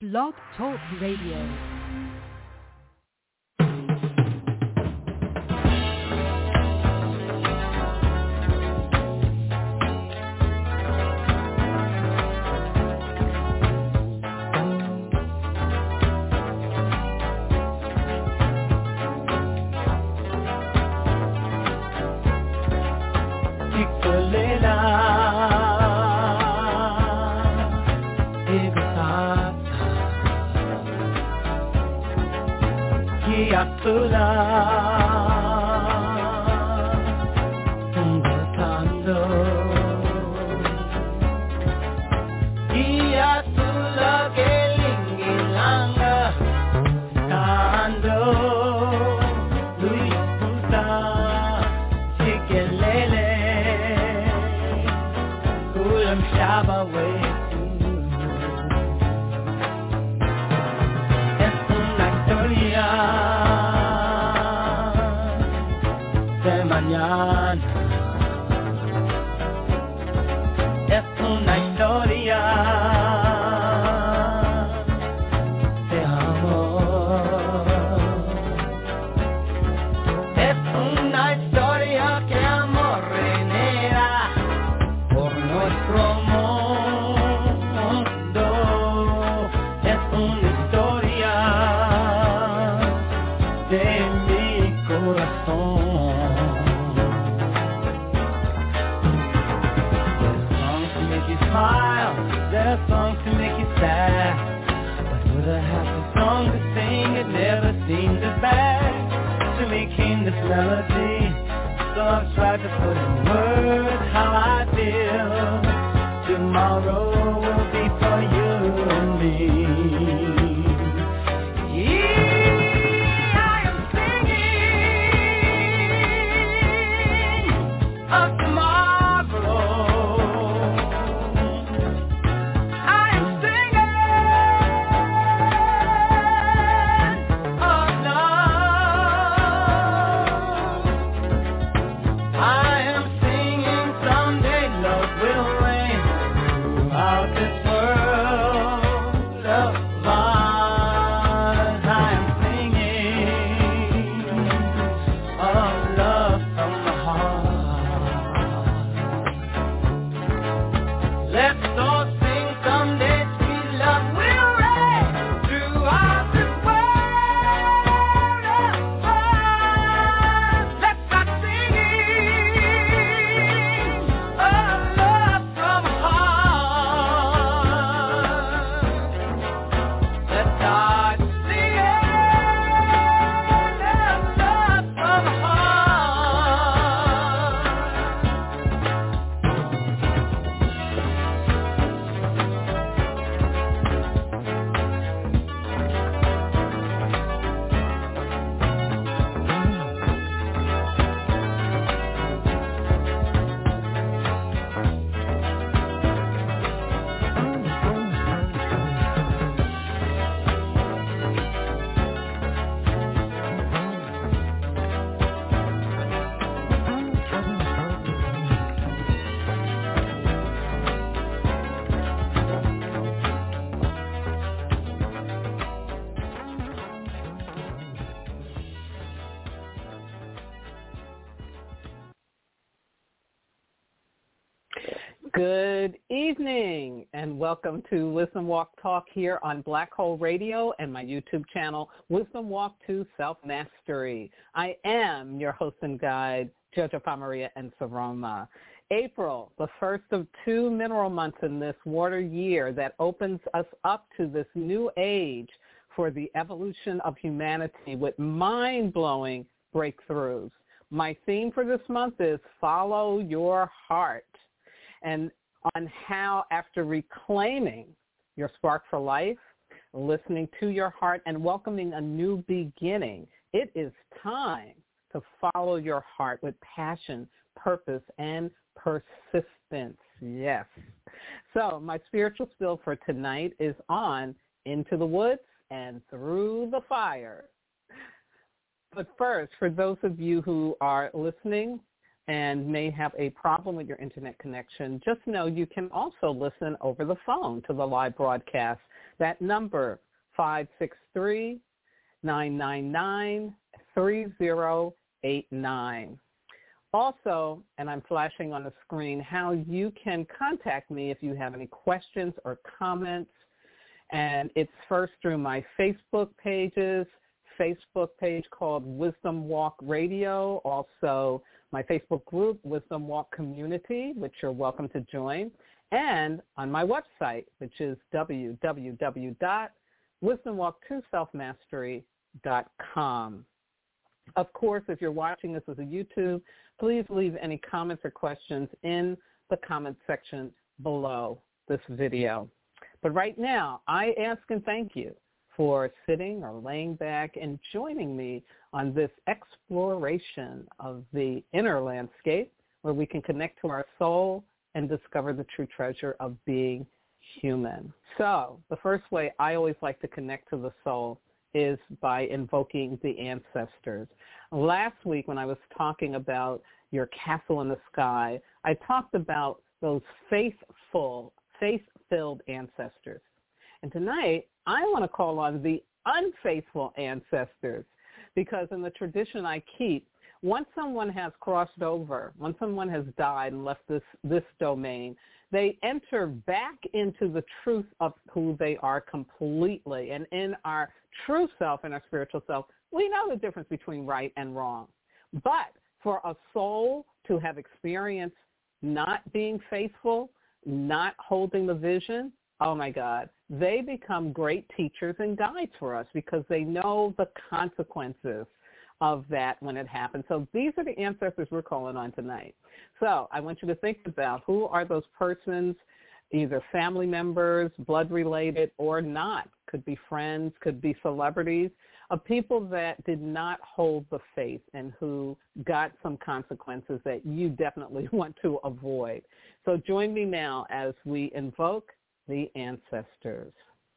Blog Talk Radio. Good evening and welcome to Wisdom Walk Talk here on Black Hole Radio and my YouTube channel, Wisdom Walk to Self-Mastery. I am your host and guide, Jojo Famaria and Saroma. April, the first of 2 mineral months in this water year that opens us up to this new age for the evolution of humanity with mind-blowing breakthroughs. My theme for this month is Follow Your Heart. And on how, after reclaiming your spark for life, listening to your heart, and welcoming a new beginning, it is time to follow your heart with passion, purpose, and persistence. Yes. So my spiritual spill for tonight is on Into the Woods and Through the Fire. But first, for those of you who are listening and may have a problem with your internet connection, just know you can also listen over the phone to the live broadcast. That number, 563-999-3089. Also, and I'm flashing on the screen, how you can contact me if you have any questions or comments. And it's first through my Facebook pages, Facebook page called Wisdom Walk Radio, also my Facebook group, Wisdom Walk Community, which you're welcome to join, and on my website, which is www.wisdomwalk2selfmastery.com. Of course, if you're watching this as a YouTube, please leave any comments or questions in the comment section below this video. But right now, I ask and thank you for sitting or laying back and joining me on this exploration of the inner landscape where we can connect to our soul and discover the true treasure of being human. So the first way I always like to connect to the soul is by invoking the ancestors. Last week when I was talking about your castle in the sky, I talked about those faith-filled ancestors. And tonight, I want to call on the unfaithful ancestors, because in the tradition I keep, once someone has crossed over, once someone has died and left this domain, they enter back into the truth of who they are completely. And in our true self, in our spiritual self, we know the difference between right and wrong. But for a soul to have experienced not being faithful, not holding the vision, oh my God, they become great teachers and guides for us because they know the consequences of that when it happens. So these are the ancestors we're calling on tonight. So I want you to think about who are those persons, either family members, blood related or not. Could be friends, could be celebrities, of people that did not hold the faith and who got some consequences that you definitely want to avoid. So join me now as we invoke the ancestors.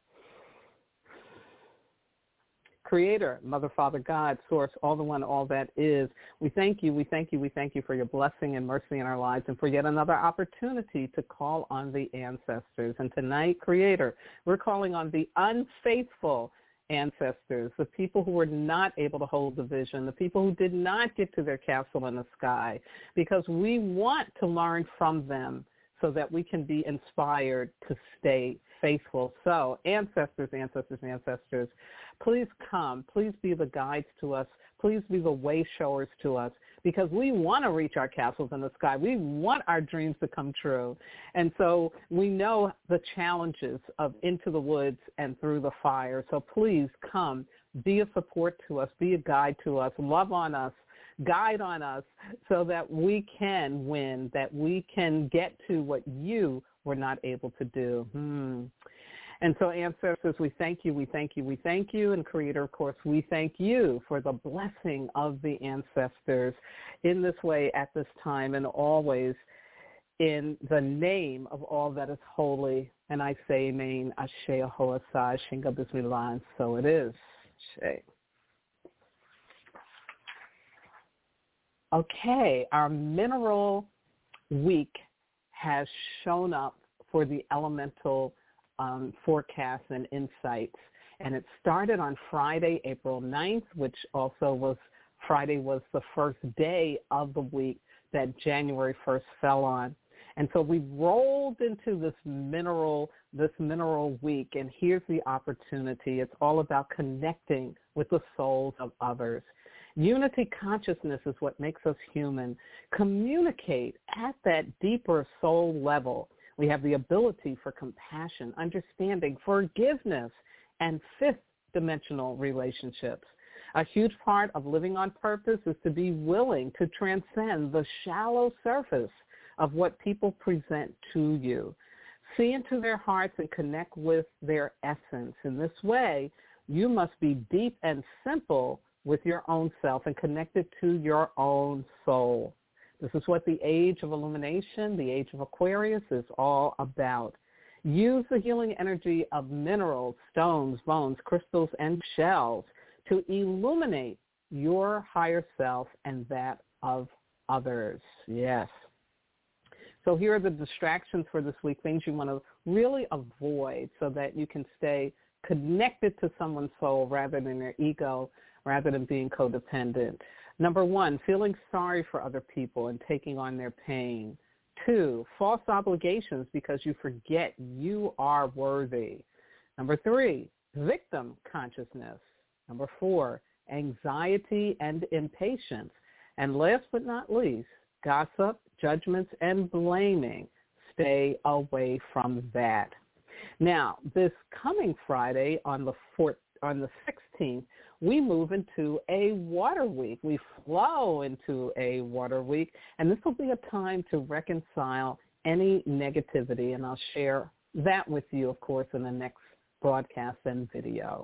Creator, Mother, Father, God, Source, all the one, all that is. We thank you, we thank you, we thank you for your blessing and mercy in our lives and for yet another opportunity to call on the ancestors. And tonight, Creator, we're calling on the unfaithful ancestors, the people who were not able to hold the vision, the people who did not get to their castle in the sky, because we want to learn from them so that we can be inspired to stay faithful. So ancestors, ancestors, ancestors, please come. Please be the guides to us. Please be the way showers to us, because we want to reach our castles in the sky. We want our dreams to come true. And so we know the challenges of into the woods and through the fire. So please come, be a support to us, be a guide to us, love on us, guide on us so that we can win, that we can get to what you were not able to do. And so ancestors, we thank you, we thank you, we thank you. And Creator, of course, we thank you for the blessing of the ancestors in this way at this time and always in the name of all that is holy. And I say amen, Ashe, Ahoasai, Shinga Bismillah, and so it is. Ashe. Okay, our mineral week has shown up for the elemental forecasts and insights. And it started on Friday, April 9th, which also was Friday was the first day of the week that January 1st fell on. And so we rolled into this mineral week, and here's the opportunity. It's all about connecting with the souls of others. Unity consciousness is what makes us human. Communicate at that deeper soul level. We have the ability for compassion, understanding, forgiveness, and fifth dimensional relationships. A huge part of living on purpose is to be willing to transcend the shallow surface of what people present to you. See into their hearts and connect with their essence. In this way, you must be deep and simple with your own self and connected to your own soul. This is what the age of illumination, the age of Aquarius, is all about. Use the healing energy of minerals, stones, bones, crystals, and shells to illuminate your higher self and that of others. Yes. So here are the distractions for this week, things you want to really avoid so that you can stay connected to someone's soul rather than their ego, rather than being codependent. Number 1, feeling sorry for other people and taking on their pain. 2, false obligations because you forget you are worthy. Number 3, victim consciousness. Number 4, anxiety and impatience. And last but not least, gossip, judgments, and blaming. Stay away from that. Now, this coming Friday on the 16th, we move into a water week. We flow into a water week, and this will be a time to reconcile any negativity, and I'll share that with you, of course, in the next broadcast and video.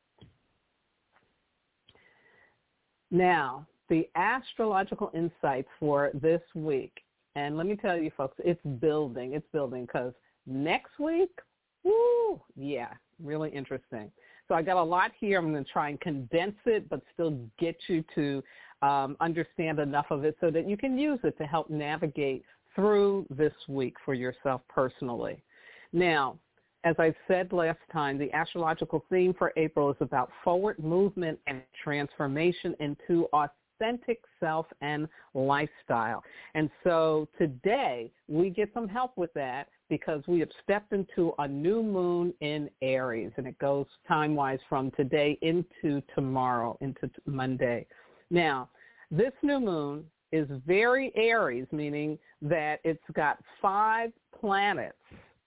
Now, the astrological insights for this week, and let me tell you, folks, it's building because next week, woo, yeah, really interesting. So I got a lot here. I'm going to try and condense it, but still get you to understand enough of it so that you can use it to help navigate through this week for yourself personally. Now, as I said last time, the astrological theme for April is about forward movement and transformation into authentic self and lifestyle. And so today we get some help with that because we have stepped into a new moon in Aries, and it goes time-wise from today into tomorrow, into Monday. Now, this new moon is very Aries, meaning that it's got 5 planets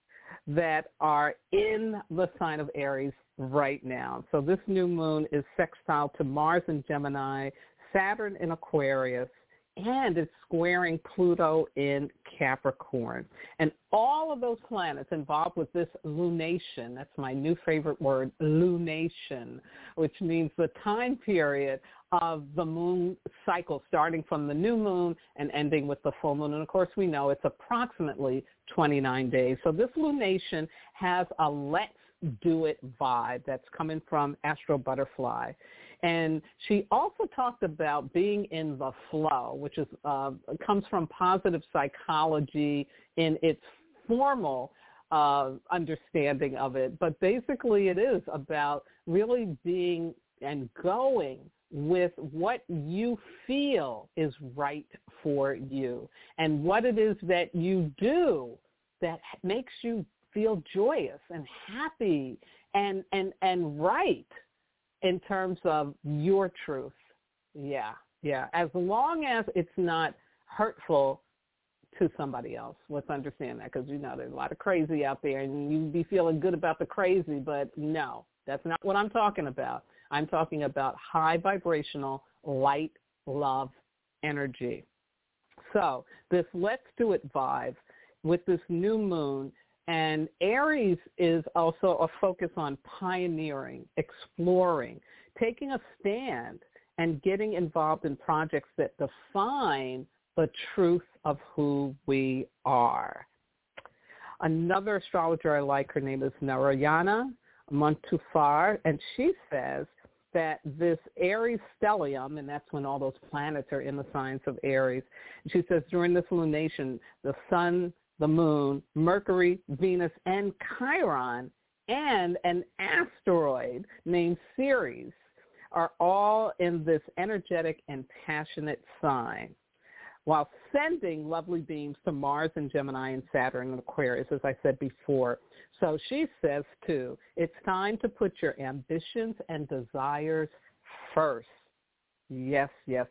that are in the sign of Aries right now. So this new moon is sextile to Mars in Gemini, Saturn in Aquarius, and it's squaring Pluto in Capricorn. And all of those planets involved with this lunation, that's my new favorite word, lunation, which means the time period of the moon cycle starting from the new moon and ending with the full moon. And, of course, we know it's approximately 29 days. So this lunation has a let's do it vibe that's coming from Astro Butterfly. And she also talked about being in the flow, which is comes from positive psychology in its formal understanding of it. But basically it is about really being and going with what you feel is right for you and what it is that you do that makes you feel joyous and happy and right in terms of your truth. Yeah. As long as it's not hurtful to somebody else. Let's understand that because, there's a lot of crazy out there and you be feeling good about the crazy, but no, that's not what I'm talking about. I'm talking about high vibrational, light, love, energy. So this let's do it vibe with this new moon, and Aries is also a focus on pioneering, exploring, taking a stand, and getting involved in projects that define the truth of who we are. Another astrologer I like, her name is Narayana Montufar, and she says that this Aries stellium, and that's when all those planets are in the signs of Aries, she says during this lunation, the sun, the moon, Mercury, Venus, and Chiron, and an asteroid named Ceres are all in this energetic and passionate sign, while sending lovely beams to Mars and Gemini and Saturn and Aquarius, as I said before. So she says, too, it's time to put your ambitions and desires first. Yes.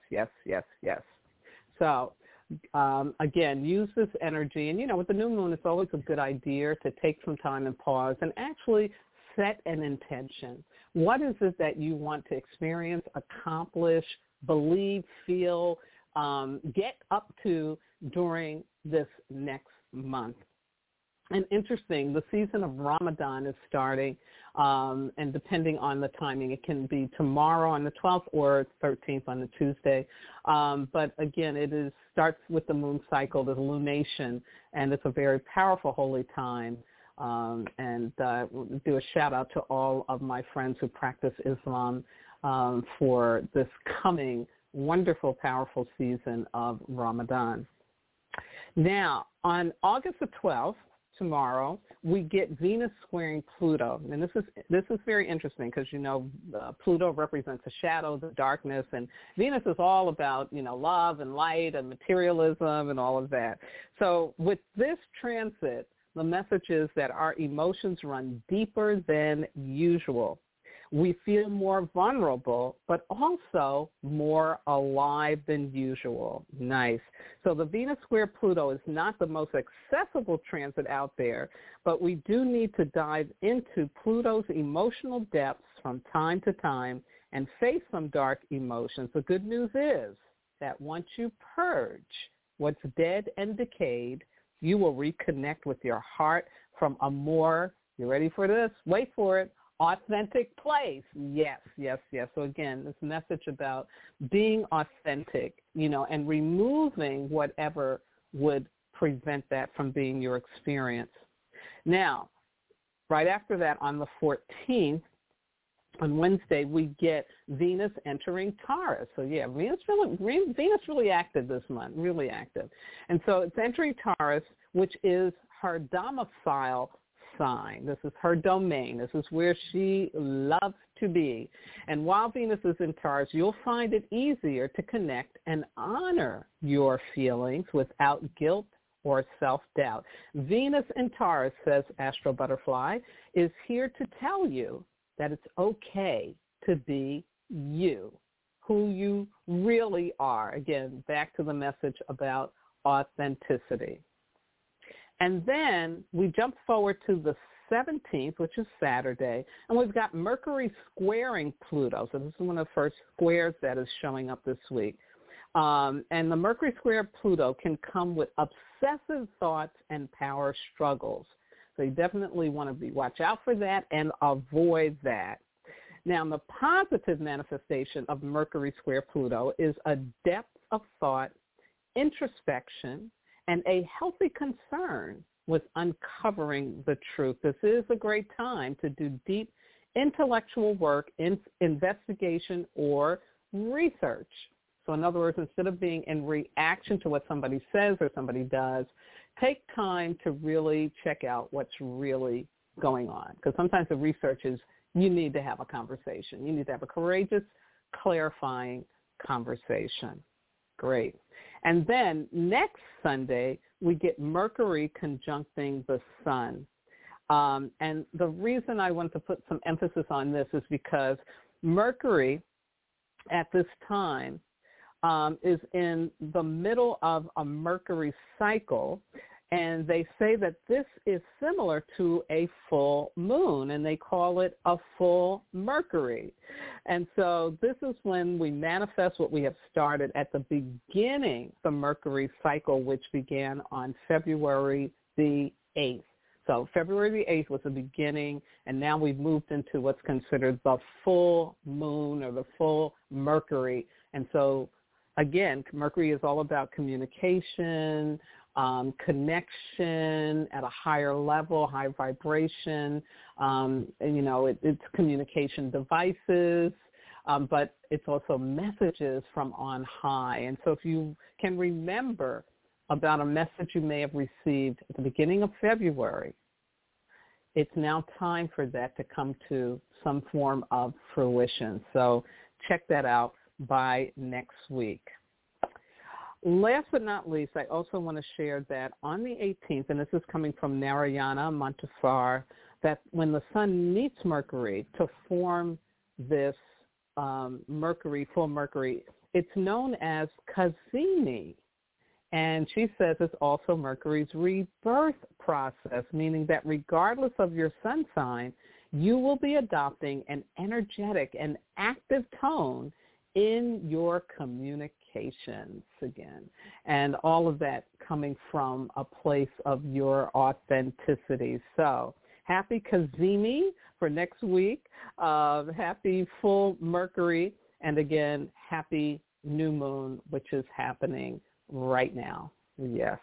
So, again, use this energy. And, with the new moon, it's always a good idea to take some time and pause and actually set an intention. What is it that you want to experience, accomplish, believe, feel, get up to during this next month? And interesting, the season of Ramadan is starting, and depending on the timing, it can be tomorrow on the 12th or 13th on the Tuesday. But again, it starts with the moon cycle, the lunation, and it's a very powerful holy time. And we'll do a shout out to all of my friends who practice Islam for this coming wonderful, powerful season of Ramadan. Now, on August the 12th, tomorrow, we get Venus squaring Pluto. And this is very interesting because, Pluto represents the shadow, the darkness, and Venus is all about, love and light and materialism and all of that. So with this transit, the message is that our emotions run deeper than usual. We feel more vulnerable, but also more alive than usual. Nice. So the Venus square Pluto is not the most accessible transit out there, but we do need to dive into Pluto's emotional depths from time to time and face some dark emotions. The good news is that once you purge what's dead and decayed, you will reconnect with your heart from a more, you ready for this? Wait for it. Authentic place. Yes. So again, this message about being authentic, and removing whatever would prevent that from being your experience. Now, right after that, on the 14th, on Wednesday, we get Venus entering Taurus. So yeah, Venus really active this month, really active. And so it's entering Taurus, which is her domicile sign. This is her domain. This is where she loves to be. And while Venus is in Taurus, you'll find it easier to connect and honor your feelings without guilt or self-doubt. Venus in Taurus, says Astro Butterfly, is here to tell you that it's okay to be you, who you really are. Again, back to the message about authenticity. And then we jump forward to the 17th, which is Saturday, and we've got Mercury squaring Pluto. So this is one of the first squares that is showing up this week. And the Mercury square Pluto can come with obsessive thoughts and power struggles. So you definitely want to watch out for that and avoid that. Now, the positive manifestation of Mercury square Pluto is a depth of thought, introspection, and a healthy concern with uncovering the truth. This is a great time to do deep intellectual work, investigation, or research. So in other words, instead of being in reaction to what somebody says or somebody does, take time to really check out what's really going on. Because sometimes the research is you need to have a conversation. You need to have a courageous, clarifying conversation. Great. And then next Sunday, we get Mercury conjuncting the Sun. And the reason I want to put some emphasis on this is because Mercury at this time is in the middle of a Mercury cycle, and they say that this is similar to a full moon, and they call it a full Mercury. And so this is when we manifest what we have started at the beginning, the Mercury cycle, which began on February the 8th. So February the 8th was the beginning, and now we've moved into what's considered the full moon or the full Mercury. And so again, Mercury is all about communication, connection at a higher level, high vibration. It's communication devices, but it's also messages from on high. And so if you can remember about a message you may have received at the beginning of February, it's now time for that to come to some form of fruition. So check that out by next week. Last but not least, I also want to share that on the 18th, and this is coming from Narayana Montefar, that when the Sun meets Mercury to form this Mercury, full Mercury, it's known as Kazimi. And she says it's also Mercury's rebirth process, meaning that regardless of your sun sign, you will be adopting an energetic and active tone in your communications again. And all of that coming from a place of your authenticity. So happy Kazimi for next week. Happy full Mercury. And again, happy new moon, which is happening right now. Yes.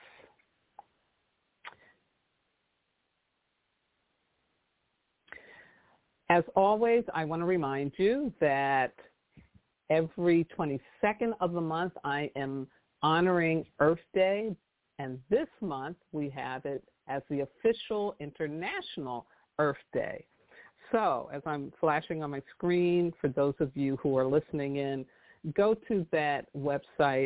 As always, I want to remind you that every 22nd of the month, I am honoring Earth Day And this month we have it as the official International Earth Day. So as I'm flashing on my screen, for those of you who are listening in, go to that website,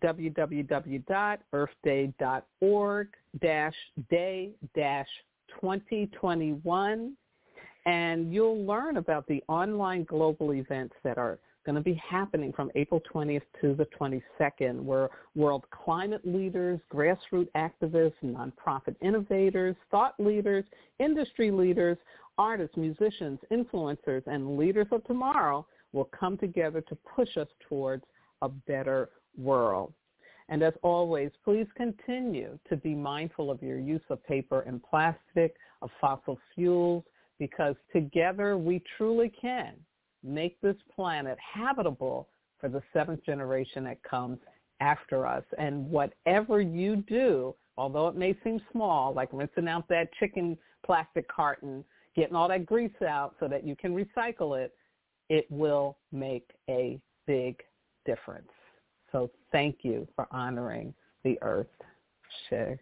www.earthday.org-day-2021, and you'll learn about the online global events that are going to be happening from April 20th to the 22nd, where world climate leaders, grassroots activists, nonprofit innovators, thought leaders, industry leaders, artists, musicians, influencers, and leaders of tomorrow will come together to push us towards a better world. And as always, please continue to be mindful of your use of paper and plastic, of fossil fuels, because together we truly can make this planet habitable for the seventh generation that comes after us. And whatever you do, although it may seem small, like rinsing out that chicken plastic carton, getting all that grease out so that you can recycle it, it will make a big difference. So thank you for honoring the earth. Shay.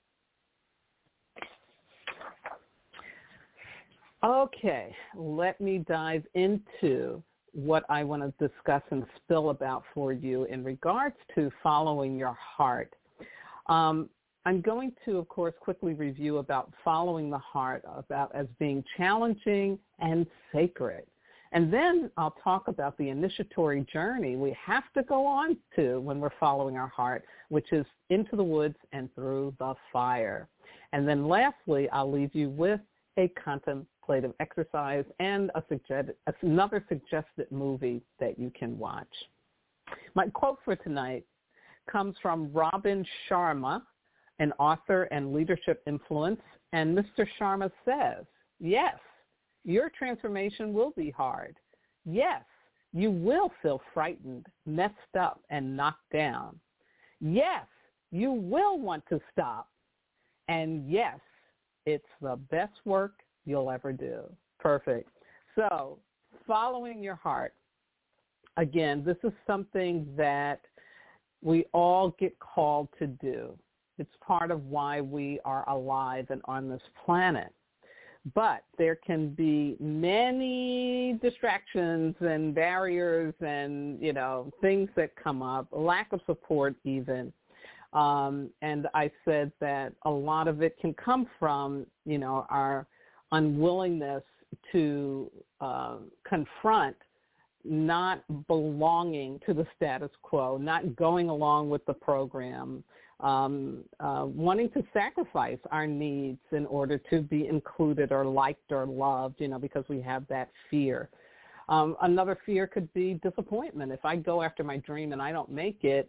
Okay, let me dive into what I want to discuss and spill about for you in regards to following your heart. I'm going to, of course, quickly review about following the heart about as being challenging and sacred. And then I'll talk about the initiatory journey we have to go on to when we're following our heart, which is into the woods and through the fire. And then lastly, I'll leave you with a contemplative exercise and another suggested movie that you can watch. My quote for tonight comes from Robin Sharma, an author and leadership influence, and Mr. Sharma says, yes, your transformation will be hard. Yes, you will feel frightened, messed up, and knocked down. Yes, you will want to stop. And yes, it's the best work you'll ever do. Perfect. So following your heart, again, this is something that we all get called to do. It's part of why we are alive and on this planet. But there can be many distractions and barriers and, things that come up, lack of support even. And I said that a lot of it can come from, our unwillingness to confront not belonging to the status quo, not going along with the program, wanting to sacrifice our needs in order to be included or liked or loved, because we have that fear. Another fear could be disappointment. If I go after my dream and I don't make it,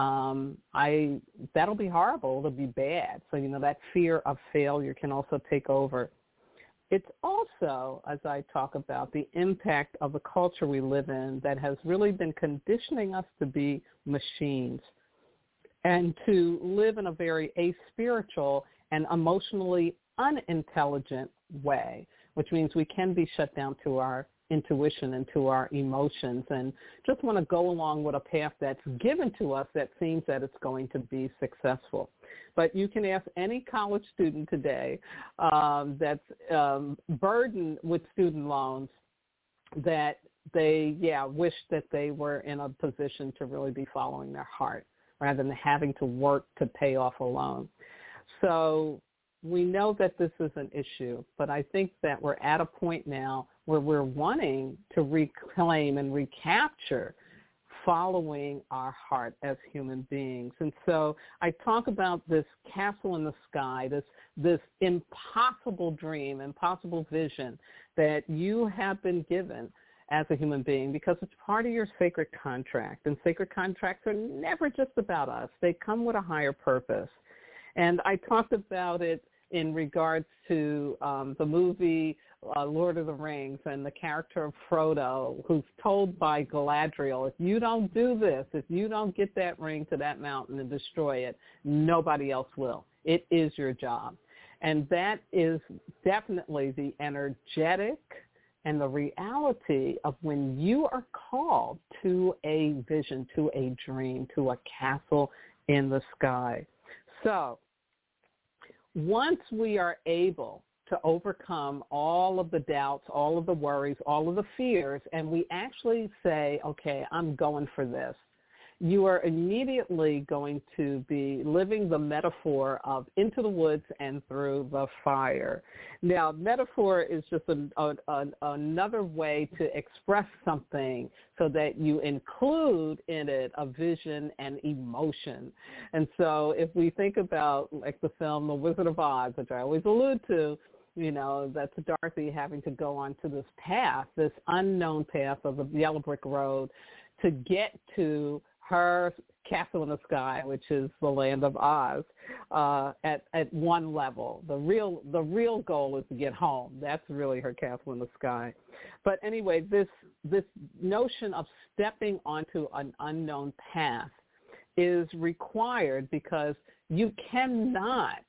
that'll be horrible. It'll be bad. So, that fear of failure can also take over. It's also, as I talk about, the impact of the culture we live in that has really been conditioning us to be machines and to live in a very aspiritual and emotionally unintelligent way, which means we can be shut down to our intuition and to our emotions and just want to go along with a path that's given to us that seems that it's going to be successful. But you can ask any college student today that's burdened with student loans that they, wish that they were in a position to really be following their heart rather than having to work to pay off a loan. So we know that this is an issue, but I think that we're at a point now where we're wanting to reclaim and recapture following our heart as human beings. And so I talk about this castle in the sky, this impossible dream, impossible vision that you have been given as a human being because it's part of your sacred contract. And sacred contracts are never just about us. They come with a higher purpose. And I talked about it in regards to the movie Lord of the Rings and the character of Frodo, who's told by Galadriel, if you don't do this, if you don't get that ring to that mountain and destroy it, nobody else will. It is your job. And that is definitely the energetic and the reality of when you are called to a vision, to a dream, to a castle in the sky. So once we are able to overcome all of the doubts, all of the worries, all of the fears, and we actually say, okay, I'm going for this, you are immediately going to be living the metaphor of into the woods and through the fire. Now, metaphor is just another way to express something so that you include in it a vision and emotion. And so if we think about like the film The Wizard of Oz, which I always allude to, you know, that's Dorothy having to go onto this path, this unknown path of the yellow brick road to get to her castle in the sky, which is the land of Oz, at one level. The real goal is to get home. That's really her castle in the sky. But anyway, this notion of stepping onto an unknown path is required because you cannot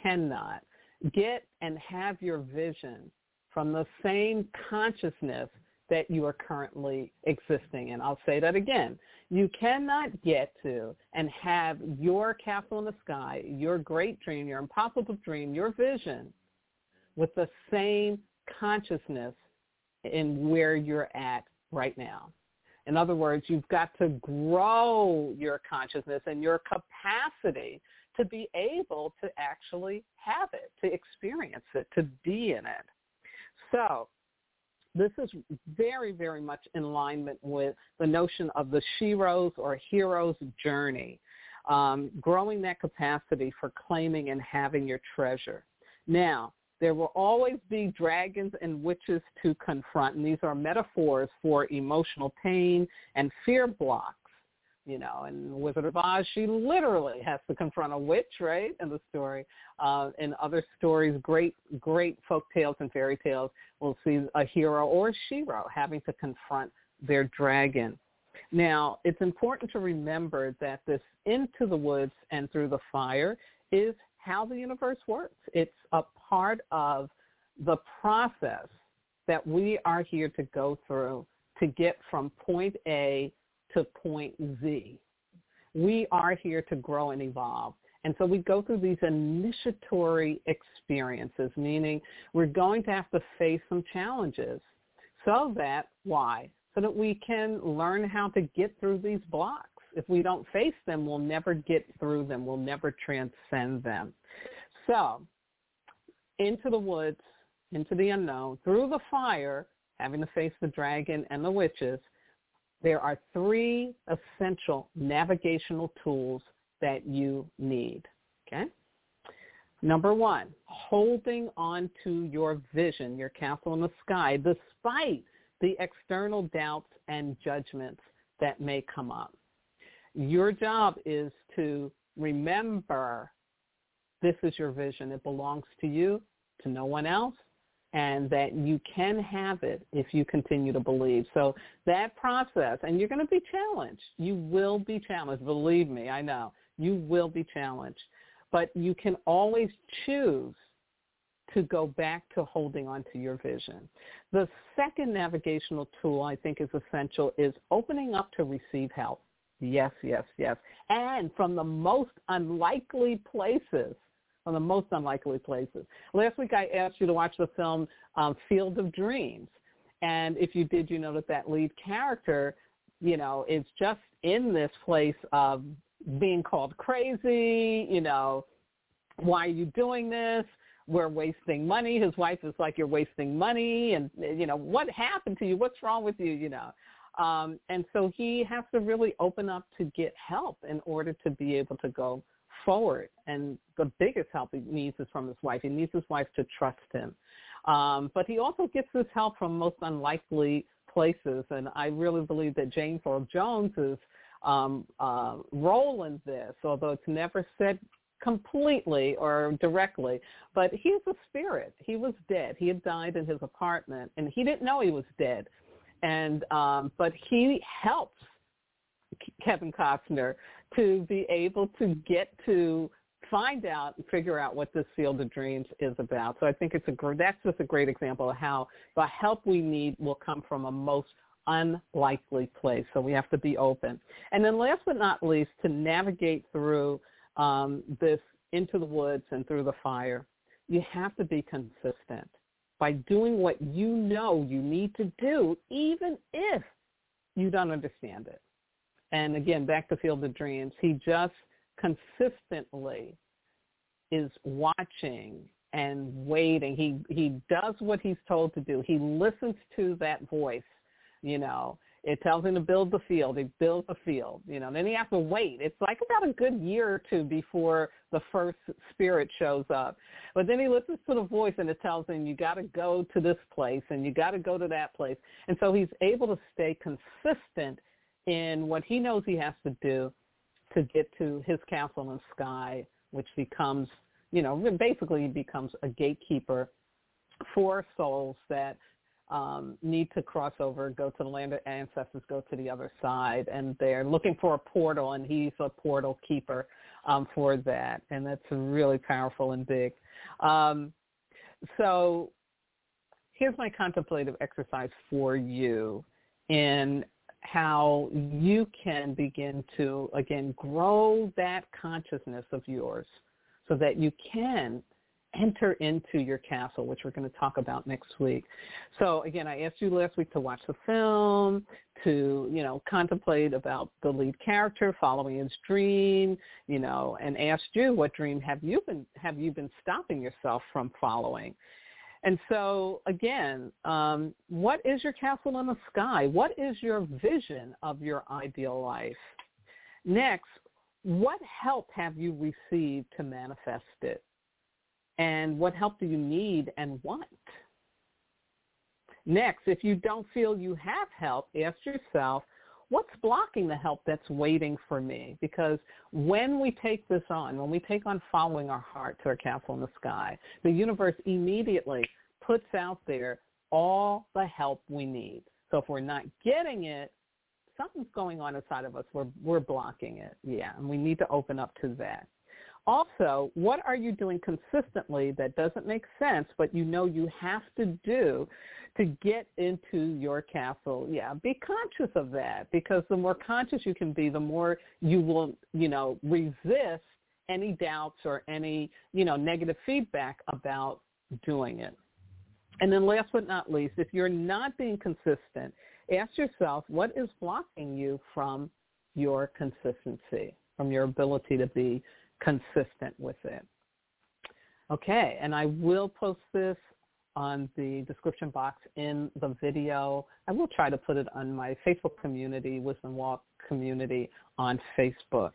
get and have your vision from the same consciousness that you are currently existing in. I'll say that again. You cannot get to and have your castle in the sky, your great dream, your impossible dream, your vision with the same consciousness in where you're at right now. In other words, you've got to grow your consciousness and your capacity to be able to actually have it, to experience it, to be in it. So this is very, very much in alignment with the notion of the shero's or hero's journey, growing that capacity for claiming and having your treasure. Now, there will always be dragons and witches to confront, and these are metaphors for emotional pain and fear blocks. You know, in Wizard of Oz, she literally has to confront a witch, right, in the story. In other stories, great folk tales and fairy tales, we'll see a hero or a shero having to confront their dragon. Now, it's important to remember that this into the woods and through the fire is how the universe works. It's a part of the process that we are here to go through to get from point A to point Z. We are here to grow and evolve. And so we go through these initiatory experiences, meaning we're going to have to face some challenges. So that, why? So that we can learn how to get through these blocks. If we don't face them, we'll never get through them. We'll never transcend them. So into the woods, into the unknown, through the fire, having to face the dragon and the witches, there are 3 essential navigational tools that you need, okay? Number 1, holding on to your vision, your castle in the sky, despite the external doubts and judgments that may come up. Your job is to remember this is your vision. It belongs to you, to no one else, and that you can have it if you continue to believe. So that process, and you're going to be challenged. You will be challenged. Believe me, I know. You will be challenged. But you can always choose to go back to holding on to your vision. The second navigational tool I think is essential is opening up to receive help. Yes, yes, yes. And from the most unlikely places. Last week I asked you to watch the film Field of Dreams. And if you did, you know that lead character, you know, is just in this place of being called crazy, you know, why are you doing this? We're wasting money. His wife is like, you're wasting money. And, you know, what happened to you? What's wrong with you, you know? And so he has to really open up to get help in order to be able to go forward. And the biggest help he needs is from his wife. He needs his wife to trust him. But he also gets this help from most unlikely places. And I really believe that James Earl Jones's role in this, although it's never said completely or directly, but he's a spirit. He was dead. He had died in his apartment, and he didn't know he was dead. And but he helps Kevin Costner to be able to get to find out and figure out what this Field of Dreams is about. So I think that's just a great example of how the help we need will come from a most unlikely place. So we have to be open. And then last but not least, to navigate through this into the woods and through the fire, you have to be consistent by doing what you know you need to do, even if you don't understand it. And again, back to Field of Dreams, he just consistently is watching and waiting. He does what he's told to do. He listens to that voice, you know. It tells him to build the field. He builds the field, you know. Then he has to wait. It's like about a good year or two before the first spirit shows up. But then he listens to the voice, and it tells him, you got to go to this place, and you got to go to that place. And so he's able to stay consistent in what he knows he has to do to get to his castle in the sky, which becomes, you know, basically he becomes a gatekeeper for souls that need to cross over, go to the land of ancestors, go to the other side, and they're looking for a portal, and he's a portal keeper for that, and that's really powerful and big. So here's my contemplative exercise for you in how you can begin to, again, grow that consciousness of yours so that you can enter into your castle, which we're going to talk about next week. So again, I asked you last week to watch the film, to, you know, contemplate about the lead character following his dream, you know, and asked you, what dream have you been stopping yourself from following? And so again, what is your castle in the sky? What is your vision of your ideal life? Next, what help have you received to manifest it? And what help do you need and want? Next, if you don't feel you have help, ask yourself, what's blocking the help that's waiting for me? Because when we take this on, when we take on following our heart to our castle in the sky, the universe immediately puts out there all the help we need. So if we're not getting it, something's going on inside of us. We're blocking it. Yeah, and we need to open up to that. Also, what are you doing consistently that doesn't make sense, but you know you have to do to get into your castle? Yeah, be conscious of that, because the more conscious you can be, the more you will, you know, resist any doubts or any, you know, negative feedback about doing it. And then last but not least, if you're not being consistent, ask yourself, what is blocking you from your consistency, from your ability to be consistent with it? Okay, and I will post this on the description box in the video. I will try to put it on my Facebook community, Wisdom Walk community on Facebook.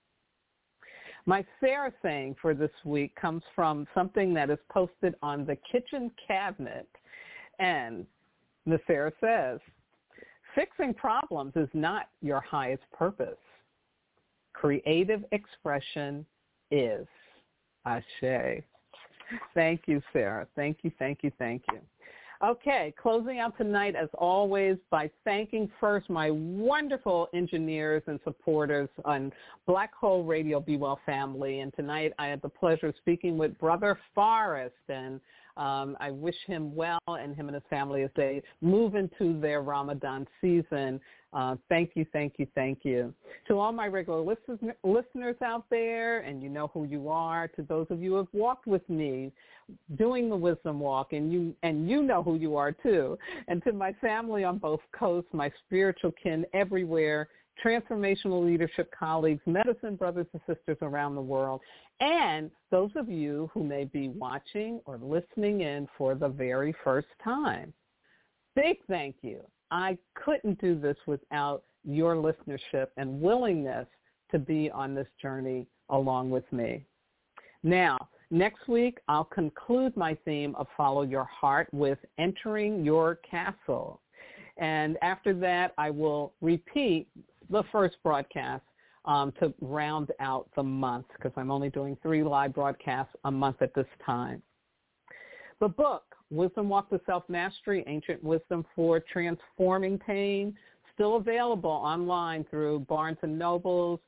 My Sarah saying for this week comes from something that is posted on the kitchen cabinet. And Miss Sarah says, fixing problems is not your highest purpose. Creative expression is. Ashe. Thank you, Sarah. Thank you, thank you, thank you. Okay, closing out tonight, as always, by thanking first my wonderful engineers and supporters on Black Hole Radio, Be Well Family. And tonight I had the pleasure of speaking with Brother Forrest, and I wish him well and him and his family as they move into their Ramadan season. Thank you, thank you, thank you. To all my regular listeners out there, and you know who you are, to those of you who have walked with me doing the Wisdom Walk, and you know who you are too, and to my family on both coasts, my spiritual kin everywhere, transformational leadership colleagues, medicine brothers and sisters around the world, and those of you who may be watching or listening in for the very first time. Big thank you. I couldn't do this without your listenership and willingness to be on this journey along with me. Now, next week, I'll conclude my theme of Follow Your Heart with Entering Your Castle. And after that, I will repeat the first broadcast to round out the month, because I'm only doing 3 live broadcasts a month at this time. The book, Wisdom Walk to Self-Mastery, Ancient Wisdom for Transforming Pain, still available online through Barnes & Nobles,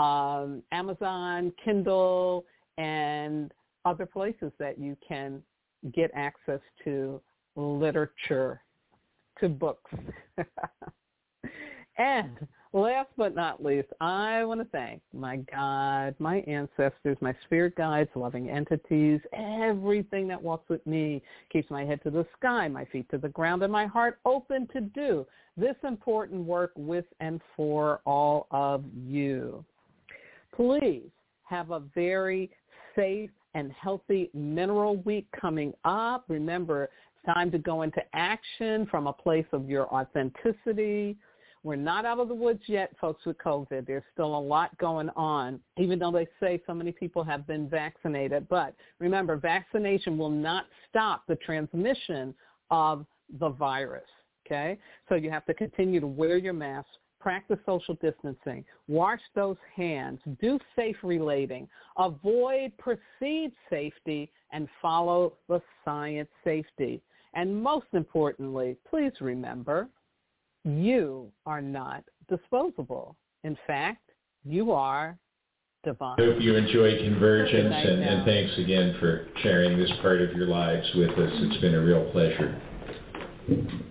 Amazon, Kindle, and other places that you can get access to literature, to books. And last but not least, I want to thank my God, my ancestors, my spirit guides, loving entities, everything that walks with me, keeps my head to the sky, my feet to the ground, and my heart open to do this important work with and for all of you. Please have a very safe and healthy Mineral Week coming up. Remember, it's time to go into action from a place of your authenticity. We're not out of the woods yet, folks, with COVID. There's still a lot going on, even though they say so many people have been vaccinated. But remember, vaccination will not stop the transmission of the virus, okay? So you have to continue to wear your mask, practice social distancing, wash those hands, do safe relating, avoid perceived safety, and follow the science safety. And most importantly, please remember, you are not disposable. In fact, you are divine. I hope you enjoyed Convergence, and thanks again for sharing this part of your lives with us. It's been a real pleasure.